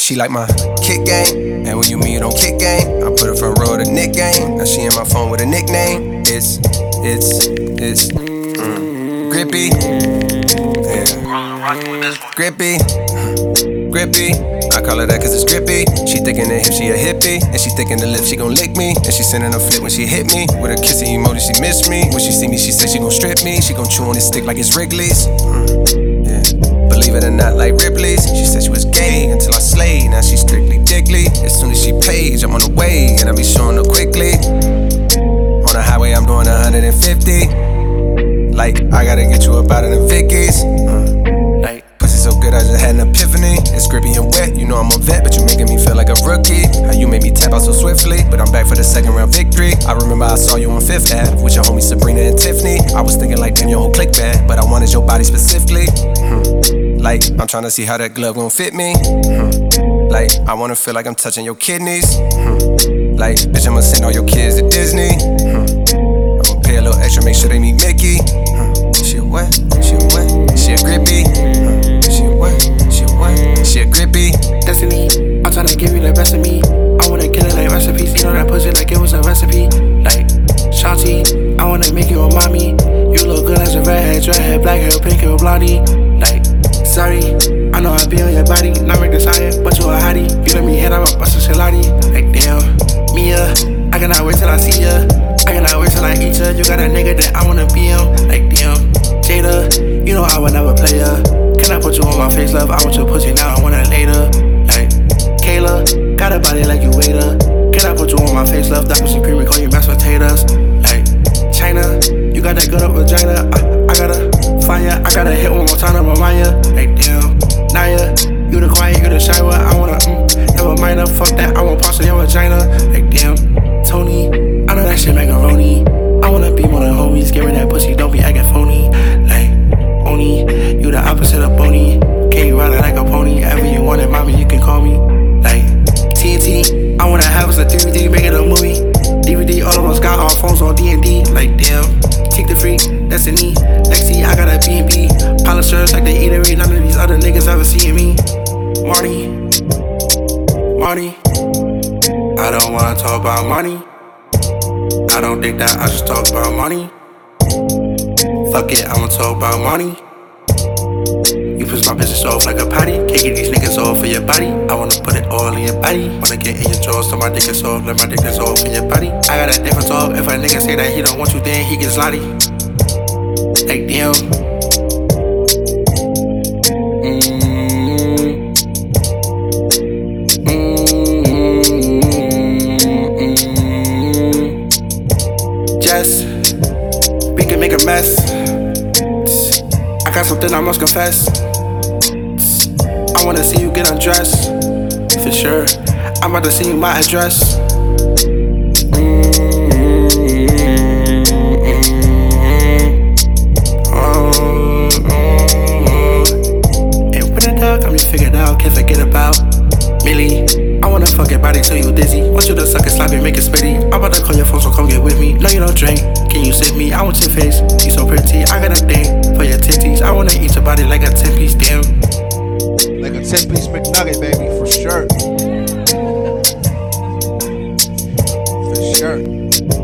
She like my kick game, and when you meet on kick game, I put her front row to Nick game. Now she in my phone with a nickname. It's grippy, yeah. Grippy. I call her that cause it's grippy. She thinking the hip, she a hippie. And she thinking the lip, she gon' lick me. And she sending a flip when she hit me. With her kissing emoji, she miss me. When she see me, she say she gon' strip me. She gon' chew on this stick like it's Wrigley's. Yeah. Believe it or not, like Ripley's. She said she was gay until I slayed. Now she strictly diggly. As soon as she pays, I'm on the way. And I be showing her quickly. On the highway, I'm doing 150. Like, I gotta get you up out of the Vickies. So good, I just had an epiphany. It's grippy and wet, you know I'm a vet, but you making me feel like a rookie. How you made me tap out so swiftly, but I'm back for the second round victory. I remember I saw you on 5th Ave with your homies Sabrina and Tiffany. I was thinking like, damn, your whole click bad, but I wanted your body specifically. Like, I'm trying to see how that glove gon' fit me. Like, I wanna feel like I'm touching your kidneys. Like, bitch, I'ma send all your kids to Disney. I'ma pay a little extra, make sure they meet Mickey. She a what? She a what? She a grippy. She a grippy. Destiny, I'm tryna give you the best of me. I wanna kill it like recipes. You know that pussy like it was a recipe. Like Shanti, I wanna make you a mommy. You look good as a redhead, dreadhead, black hair, pink hair, blondie. Like, sorry, I know I be on your body, not make desire, but you a hottie. You let me hit, I'm a bust a shilati. Like damn, Mia, I cannot wait till I see ya. I cannot wait till I eat ya. You got a nigga that I wanna be on. Like damn, Jada, you know I would never play ya. Can I put you on my face, love? I want your pussy now, I want it later. Like, Kayla, got a body like you waiter. Can I put you on my face, love? That pussy creamy, call you mashed potatoes. Like, China, you got that good up vagina. I gotta find ya, I gotta hit one more time to remind ya. Like, damn, Naya, you the quiet, you the shy one. I wanna, never mind her, fuck that, I want parts of your vagina. Like, damn, Tony, I know that shit macaroni. I wanna be more than homies, give me that pussy, don't be acting phony. Like, Oni, you the opposite of Boney. Can't you ride it like a pony? Ever you want it, mommy, you can call me. Like TNT, I wanna have us a 3D, make it a movie. DVD, all of us got our phones on D&D. Like damn, take the free, Destiny. Lexi, I got a B&B. Polishers like the eatery, none of these other niggas ever seeing me. Marty, I don't wanna talk about money. I don't think that I should talk about money. Fuck it, I'ma talk about money. You push my business off like a potty. Can't get these niggas off for your body. I wanna put it all in your body. Wanna get in your jaws till my dick is off. Let my dick is off in your body. I got a different talk. If a nigga say that he don't want you, then he gets slotty. Like damn. Jess, we can make a mess. I got something I must confess. I wanna see you get undressed. For sure, I'm about to send you my address. And when the dog got me figured out, can't forget about Millie. I wanna fuck your body till you dizzy. Want you to suck it, slap it, make it spitty. I'm about to call your phone, so come get with me. No, you don't drink. Can you sip me? I want your face. You so pretty. I got a thing for your titties. I wanna eat your body like a 10-piece, damn. Like a 10-piece McNugget, baby, for sure. For sure.